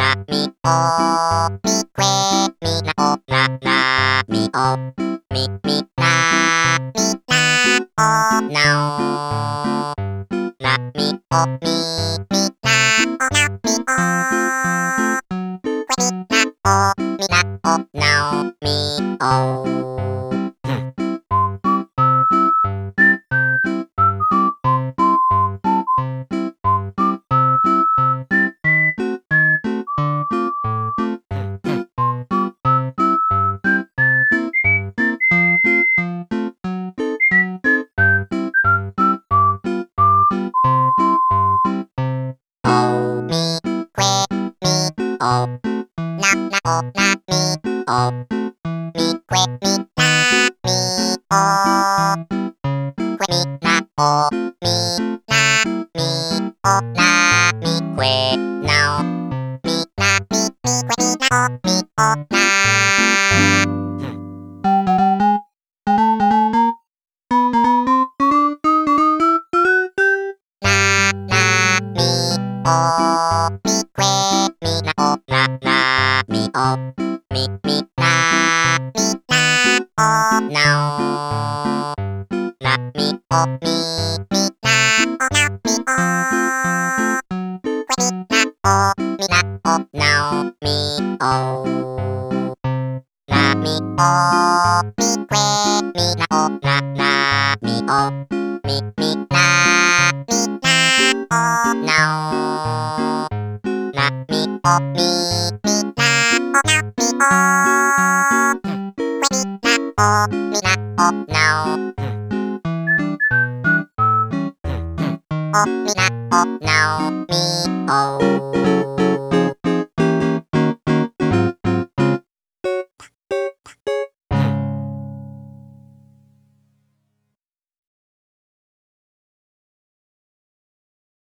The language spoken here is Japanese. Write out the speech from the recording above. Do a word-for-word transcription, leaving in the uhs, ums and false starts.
ラミオミクエミラオララミオミミラミラオナオラミオミミラオナミオクエミラオミラオナオミオオララオラミオミクエミラミオクエミラオミラミオラミクエナオミラミミクエミラオミオラララミオミクエミラオララミオミミラミラオナオラミオミミラオナミオクエミラオミラオナオミオラミオミクエミラオララミオミミラミラオナオラミオミミラオナミオクエミラオミラオナオオミラオナオミオ